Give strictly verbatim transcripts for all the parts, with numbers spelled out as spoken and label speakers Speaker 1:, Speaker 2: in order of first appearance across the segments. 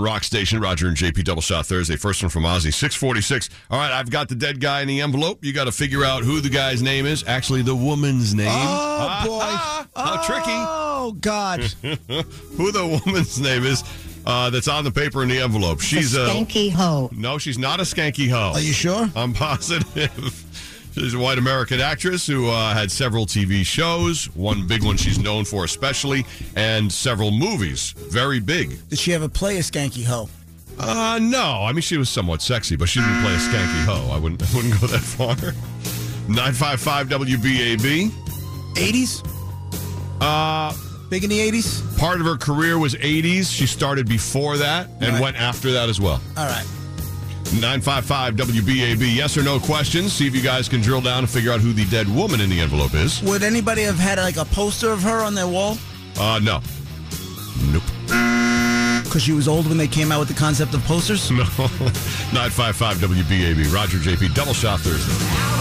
Speaker 1: one rock station, Roger and J P Double Shot Thursday. First one from Ozzy, six forty-six. All right, I've got the dead guy in the envelope. You got to figure out who the guy's name is. Actually, the woman's name.
Speaker 2: Oh, boy.
Speaker 1: Ah, ah, how tricky.
Speaker 2: Oh, God.
Speaker 1: Who the woman's name is uh, that's on the paper in the envelope. She's
Speaker 3: a skanky
Speaker 1: a,
Speaker 3: hoe.
Speaker 1: No, she's not a skanky hoe.
Speaker 2: Are you sure?
Speaker 1: I'm positive. She's a white American actress who uh, had several T V shows, one big one she's known for especially, and several movies. Very big.
Speaker 2: Did she ever play a skanky hoe?
Speaker 1: Uh, no. I mean, she was somewhat sexy, but she didn't play a skanky hoe. I wouldn't, I wouldn't go that far. nine five five W B A B.
Speaker 2: eighties?
Speaker 1: Uh,
Speaker 2: Big in the eighties?
Speaker 1: Part of her career was eighties. She started before that and
Speaker 2: right.
Speaker 1: went after that as well.
Speaker 2: All right.
Speaker 1: nine five five W B A B. Yes or no questions. See if you guys can drill down and figure out who the dead woman in the envelope is.
Speaker 2: Would anybody have had like a poster of her on their wall?
Speaker 1: Uh, no. Nope.
Speaker 2: Because she was old when they came out with the concept of posters?
Speaker 1: No. nine five five W B A B. Roger J P. Double Shot Thursday.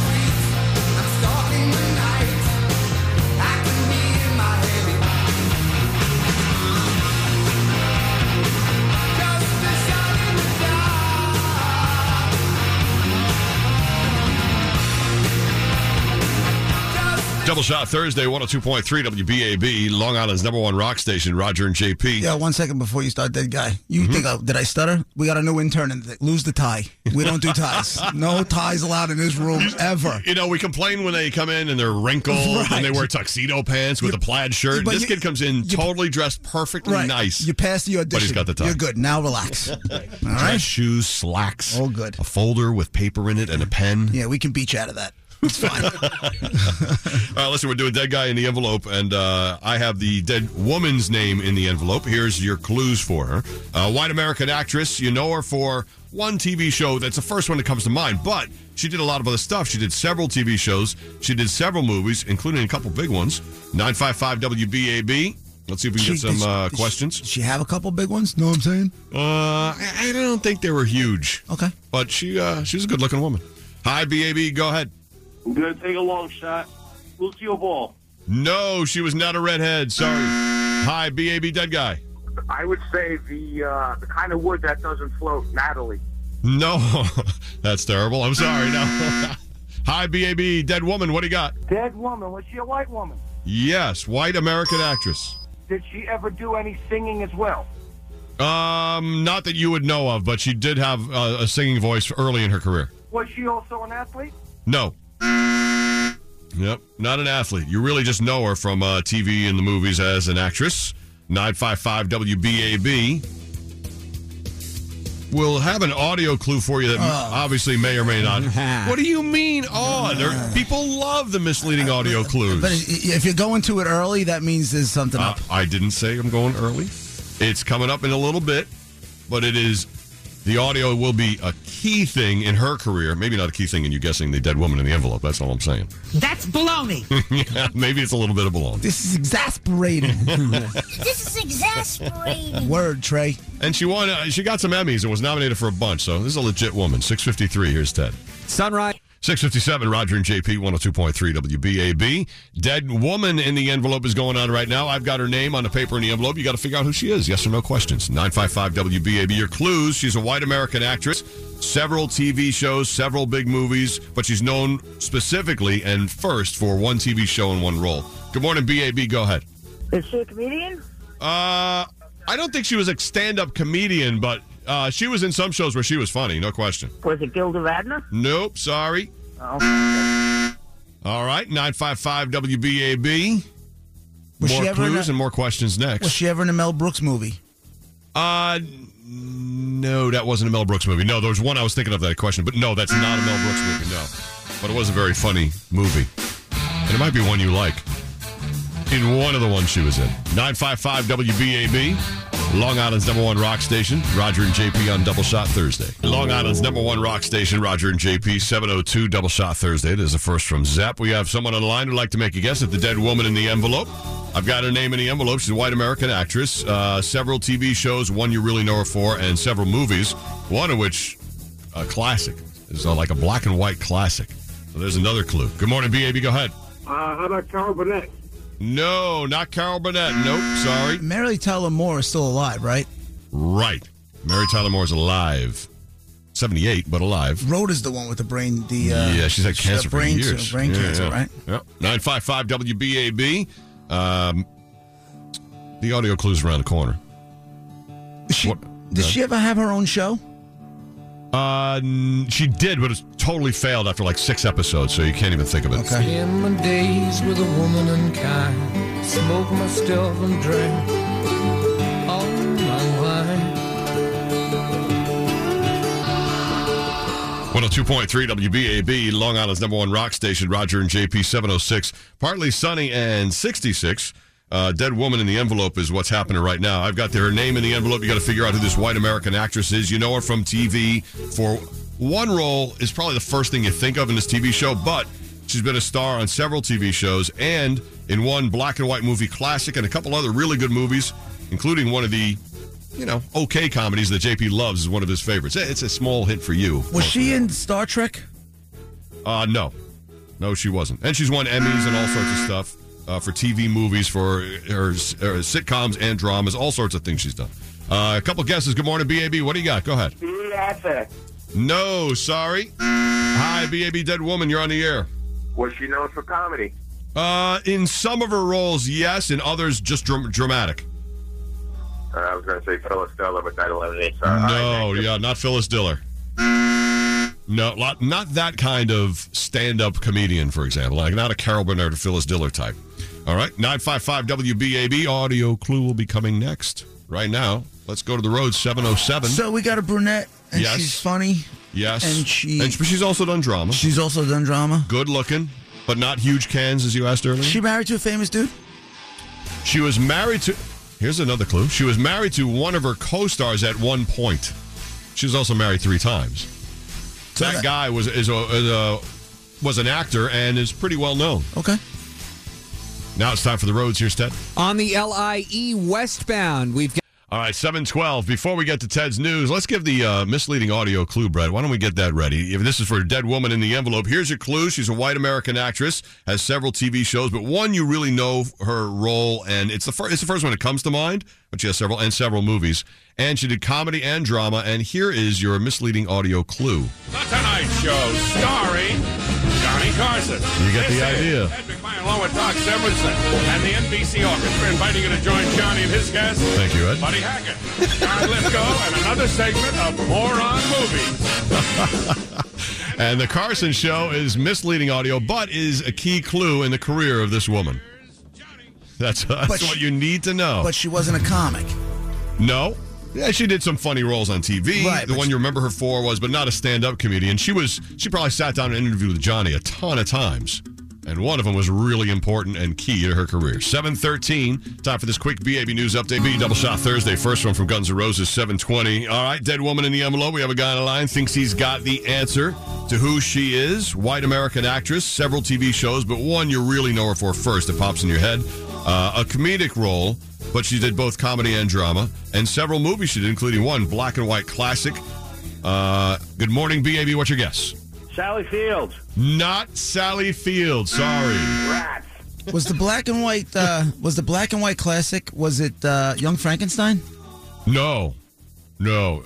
Speaker 1: Double Shot Thursday, one oh two point three W B A B, Long Island's number one rock station, Roger and J P.
Speaker 2: Yeah, one second before you start, dead guy. You mm-hmm. think, I, did I stutter? We got a new intern and lose the tie. We don't do ties. No ties allowed in this room ever.
Speaker 1: You know, we complain when they come in and they're wrinkled right. and they wear tuxedo pants with you, a plaid shirt. This you, kid comes in you, totally dressed perfectly
Speaker 2: right.
Speaker 1: nice.
Speaker 2: You passed the audition.
Speaker 1: But he's got the tie.
Speaker 2: You're good. Now relax. All right.
Speaker 1: Dress shoes, slacks.
Speaker 2: Oh, good.
Speaker 1: A folder with paper in it and a pen.
Speaker 2: Yeah, we can beat you out of that. It's fine.
Speaker 1: All right, listen, we're doing dead guy in the envelope, and uh, I have the dead woman's name in the envelope. Here's your clues for her. Uh, white American actress. You know her for one T V show. That's the first one that comes to mind, but she did a lot of other stuff. She did several T V shows. She did several movies, including a couple big ones. nine five five W B A B. Let's see if we can she, get some uh, did questions.
Speaker 2: She, did she have a couple big ones? Know what I'm saying?
Speaker 1: Uh, I, I don't think they were huge.
Speaker 2: Okay.
Speaker 1: But she, uh, she was a good-looking woman. Hi, B A B. Go ahead.
Speaker 4: I'm going to take a long shot. Lucille Ball.
Speaker 1: No, she was not a redhead. Sorry. Hi, B A B dead guy.
Speaker 4: I would say the uh, the kind of wood that doesn't float, Natalie.
Speaker 1: No, that's terrible. I'm sorry. No. Hi, B A B dead woman. What do you got?
Speaker 4: Dead woman. Was she a white woman?
Speaker 1: Yes, white American actress.
Speaker 4: Did she ever do any singing as well?
Speaker 1: Um, not that you would know of, but she did have uh, a singing voice early in her career.
Speaker 4: Was she also an athlete?
Speaker 1: No. Yep, not an athlete. You really just know her from uh, T V and the movies as an actress. nine five five W B A B. We'll have an audio clue for you that oh. obviously may or may not. What do you mean? Oh, there, people love the misleading audio clues.
Speaker 2: But if you're going to it early, that means there's something
Speaker 1: uh,
Speaker 2: up.
Speaker 1: I didn't say I'm going early. It's coming up in a little bit, but it is... The audio will be a key thing in her career. Maybe not a key thing in you guessing the dead woman in the envelope. That's all I'm saying.
Speaker 3: That's baloney.
Speaker 1: Yeah, maybe it's a little bit of baloney.
Speaker 2: This is exasperating.
Speaker 3: This is exasperating.
Speaker 2: Word, Trey.
Speaker 1: And she won. Uh, she got some Emmys and was nominated for a bunch. So this is a legit woman. six fifty-three. Here's Ted.
Speaker 2: Sunrise.
Speaker 1: six fifty-seven, Roger and J P, one oh two point three W B A B. Dead woman in the envelope is going on right now. I've got her name on the paper in the envelope. You got to figure out who she is. Yes or no questions. nine five five W B A B. Your clues. She's a white American actress. Several T V shows, several big movies, but she's known specifically and first for one T V show and one role. Good morning, B A B. Go ahead.
Speaker 5: Is she a comedian?
Speaker 1: Uh, I don't think she was a stand-up comedian, but uh, she was in some shows where she was funny, no question.
Speaker 5: Was it Gilda Radner?
Speaker 1: Nope, sorry.
Speaker 5: Oh.
Speaker 1: All right, nine five five W B A B.
Speaker 2: Was
Speaker 1: more
Speaker 2: she ever
Speaker 1: clues
Speaker 2: a,
Speaker 1: and more questions next.
Speaker 2: Was she ever in a Mel Brooks movie?
Speaker 1: Uh, no, that wasn't a Mel Brooks movie. No, there was one I was thinking of that question, but no, that's not a Mel Brooks movie, no. But it was a very funny movie. And it might be one you like. In one of the ones she was in. nine five five W B A B. Long Island's number one rock station, Roger and J P on Double Shot Thursday. Long Island's number one rock station, Roger and J P, seven oh two Double Shot Thursday. There's the first from Zep. We have someone on the line who'd like to make a guess at the dead woman in the envelope. I've got her name in the envelope. She's a white American actress. Uh, several T V shows, one you really know her for, and several movies, one of which, a classic. Is uh, like a black and white classic. So there's another clue. Good morning, B A B. Go ahead.
Speaker 4: Uh, how about Carol Burnett?
Speaker 1: No, not Carol Burnett. Nope, sorry.
Speaker 2: Mary Tyler Moore is still alive, right?
Speaker 1: Right. Mary Tyler Moore is alive. seventy-eight, but alive.
Speaker 2: Rhoda's the one with the brain. The uh,
Speaker 1: yeah, she's had
Speaker 2: she
Speaker 1: cancer
Speaker 2: had brain
Speaker 1: for years.
Speaker 2: Too, brain
Speaker 1: yeah,
Speaker 2: cancer,
Speaker 1: yeah.
Speaker 2: right?
Speaker 1: Yep. nine five five W B A B. Um, the audio clue's around the corner.
Speaker 2: She,
Speaker 1: What?
Speaker 2: did
Speaker 1: Uh,
Speaker 2: she ever have her own show?
Speaker 1: Uh, n- she did, but it totally failed after like six episodes, so you can't even think of it.
Speaker 2: Okay.
Speaker 6: In my days with a woman unkind, smoke my stuff and drink all my wine.
Speaker 1: one oh two point three W B A B, Long Island's number one rock station, Roger and J P seven oh six. Partly sunny and sixty-six. Uh, dead woman in the envelope is what's happening right now. I've got her name in the envelope. You got to figure out who this white American actress is. You know her from T V. For one role is probably the first thing you think of in this T V show, but she's been a star on several T V shows and in one black and white movie classic and a couple other really good movies, including one of the, you know, okay comedies that J P loves is one of his favorites. It's a small hint for you.
Speaker 2: Was she in Star Trek?
Speaker 1: Uh, no. No, she wasn't. And she's won Emmys and all sorts of stuff. Uh, for T V movies, for her, her sitcoms and dramas, all sorts of things she's done. Uh, a couple guesses. Good morning, B A B. What do you got? Go ahead.
Speaker 4: Beyonce.
Speaker 1: No, sorry. Hi, B A B Dead Woman. You're on the air.
Speaker 4: Was she known for comedy?
Speaker 1: Uh, in some of her roles, yes. In others, just dr- dramatic.
Speaker 4: Uh, I was going to say Phyllis Diller, but that eliminates her.
Speaker 1: No, yeah, not Phyllis Diller. No, lot- not that kind of stand-up comedian, for example. Like not a Carol Burnett or Phyllis Diller type. All right, nine five five W B A B. Audio clue will be coming next. Right now, let's go to the road, seven oh seven.
Speaker 2: So we got a brunette, and
Speaker 1: Yes.
Speaker 2: she's funny.
Speaker 1: Yes.
Speaker 2: And she-
Speaker 1: and she's also done drama.
Speaker 2: She's also done drama.
Speaker 1: Good looking, but not huge cans, as you asked earlier.
Speaker 2: She married to a famous dude?
Speaker 1: She was married to... Here's another clue. She was married to one of her co-stars at one point. She was also married three times.
Speaker 2: So
Speaker 1: that,
Speaker 2: that-
Speaker 1: guy was is a, is a was an actor and is pretty well known.
Speaker 2: Okay.
Speaker 1: Now it's time for the roads. Here's Ted.
Speaker 7: On the L I E westbound, we've got...
Speaker 1: All right, seven twelve. Before we get to Ted's news, let's give the uh, misleading audio clue, Brett. Why don't we get that ready? If this is for a dead woman in the envelope, here's your clue. She's a white American actress, has several T V shows, but one you really know her role, and it's the, fir- it's the first one that comes to mind, but she has several, and several movies. And she did comedy and drama, and here is your misleading audio clue.
Speaker 8: The Tonight Show, starring Johnny Carson.
Speaker 1: You get
Speaker 8: This
Speaker 1: the
Speaker 8: is
Speaker 1: idea.
Speaker 8: Ed McMahon along with Doc Severinsen and the N B C Orchestra inviting you to join Johnny and his guests.
Speaker 1: Thank you, Ed.
Speaker 8: Buddy Hackett, John Lithgow, and another segment of Moron Movies.
Speaker 1: And the Carson Show is misleading audio, but is a key clue in the career of this woman. That's, that's
Speaker 2: But
Speaker 1: what
Speaker 2: she-
Speaker 1: you need to know.
Speaker 2: But she wasn't a comic.
Speaker 1: No. Yeah, she did some funny roles on T V.
Speaker 2: Right,
Speaker 1: the
Speaker 2: but
Speaker 1: one
Speaker 2: she-
Speaker 1: you remember her for was, but not a stand-up comedian. She was. She probably sat down and interviewed with Johnny a ton of times, and one of them was really important and key to her career. seven thirteen. Time for this quick B A B News update. B Double Shot Thursday. First one from Guns N' Roses, seven twenty. All right, dead woman in the envelope. We have a guy on the line. Thinks he's got the answer to who she is. White American actress, several T V shows, but one you really know her for first. It pops in your head. Uh, a comedic role, but she did both comedy and drama, and several movies she did, including one black and white classic. Uh, good morning, B A B. What's your guess?
Speaker 4: Sally Fields.
Speaker 1: Not Sally Field. Sorry.
Speaker 4: Rats.
Speaker 2: Was the black and white uh, was the black and white classic? Was it uh, Young Frankenstein?
Speaker 1: No. No.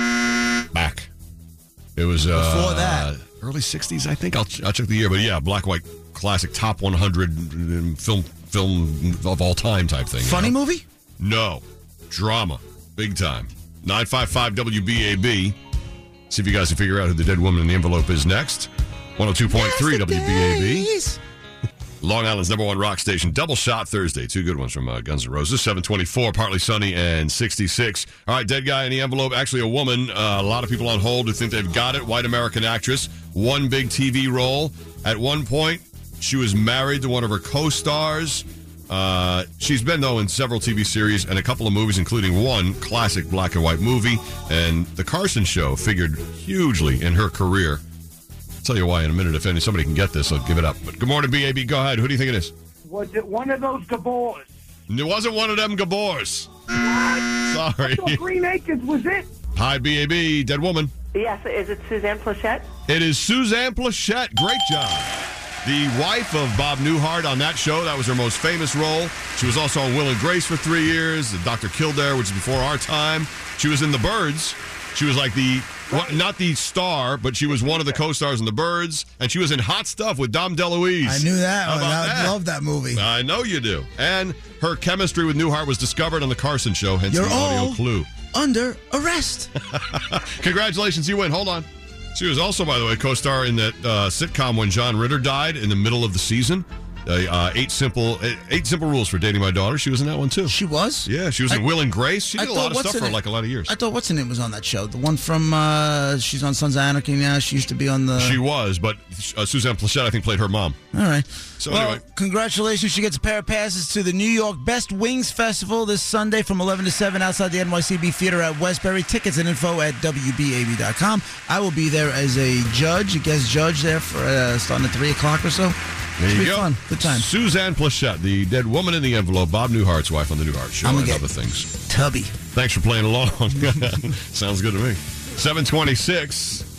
Speaker 1: Back. It was uh,
Speaker 2: Before that.
Speaker 1: early sixties, I think. I'll, I'll check the year, but yeah, black white classic, top one hundred film film of all time type thing. you
Speaker 2: Funny
Speaker 1: know?
Speaker 2: movie?
Speaker 1: No. Drama. Big time. nine five five W B A B. See if you guys can figure out who the dead woman in the envelope is next. one oh two point three W B A B.
Speaker 2: Yesterdays.
Speaker 1: Long Island's number one rock station. Double Shot Thursday. Two good ones from uh, Guns N' Roses. seven twenty-four, partly sunny, and sixty-six. All right, dead guy in the envelope. Actually, a woman. Uh, a lot of people on hold who think they've got it. White American actress. One big T V role. At one point, she was married to one of her co-stars. Uh, she's been, though, in several T V series and a couple of movies, including one classic black and white movie. And The Carson Show figured hugely in her career. I'll tell you why in a minute. If any somebody can get this, I'll give it up. But good morning, B A B. Go ahead. Who do you think it is?
Speaker 4: Was it one of those Gabors?
Speaker 1: It wasn't one of them Gabors.
Speaker 4: What?
Speaker 1: Sorry.
Speaker 4: I thought Green Acres was it?
Speaker 1: Hi, B A B. Dead woman.
Speaker 5: Yes, is it Suzanne Plachette?
Speaker 1: It is Suzanne Plachette. Great job. The wife of Bob Newhart on that show. That was her most famous role. She was also on Will and Grace for three years. Doctor Kildare, which is before our time. She was in The Birds. She was like the, well, not the star, but she was one of the co-stars in The Birds. And she was in Hot Stuff with Dom DeLuise.
Speaker 2: I knew that.
Speaker 1: How
Speaker 2: I
Speaker 1: about that?
Speaker 2: love that movie.
Speaker 1: I know you do. And her chemistry with Newhart was discovered on The Carson Show, hence
Speaker 2: You're
Speaker 1: the audio
Speaker 2: all
Speaker 1: clue.
Speaker 2: under arrest.
Speaker 1: Congratulations, you win. Hold on. She was also, by the way, co-star in that uh, sitcom when John Ritter died in the middle of the season. Uh, uh, eight simple eight, eight simple rules for dating my daughter. She was in that one too.
Speaker 2: She was?
Speaker 1: Yeah, she was in
Speaker 2: I-
Speaker 1: Will and Grace. She
Speaker 2: I
Speaker 1: did a
Speaker 2: thought
Speaker 1: lot of
Speaker 2: what's
Speaker 1: stuff
Speaker 2: her
Speaker 1: for
Speaker 2: name-
Speaker 1: like a lot of years.
Speaker 2: I thought what's her name was on that show. The one from uh, she's on Sons of Anarchy now. She used to be on the.
Speaker 1: She was, but uh, Suzanne Plachette, I think, played her mom.
Speaker 2: All right.
Speaker 1: So
Speaker 2: well,
Speaker 1: anyway.
Speaker 2: congratulations. She gets a pair of passes to the New York Best Wings Festival this Sunday from eleven to seven outside the N Y C B Theater at Westbury. Tickets and info at W B A B dot com. I will be there as a judge, a guest judge there for uh, starting at three o'clock or so.
Speaker 1: There
Speaker 2: Should
Speaker 1: you
Speaker 2: be
Speaker 1: go.
Speaker 2: fun. Good time.
Speaker 1: Suzanne Plachette, the dead woman in the envelope, Bob Newhart's wife on the Newhart Show,
Speaker 2: I'm
Speaker 1: and
Speaker 2: gonna
Speaker 1: other
Speaker 2: get
Speaker 1: things.
Speaker 2: Tubby.
Speaker 1: Thanks for playing along. Sounds good to me. seven twenty-six.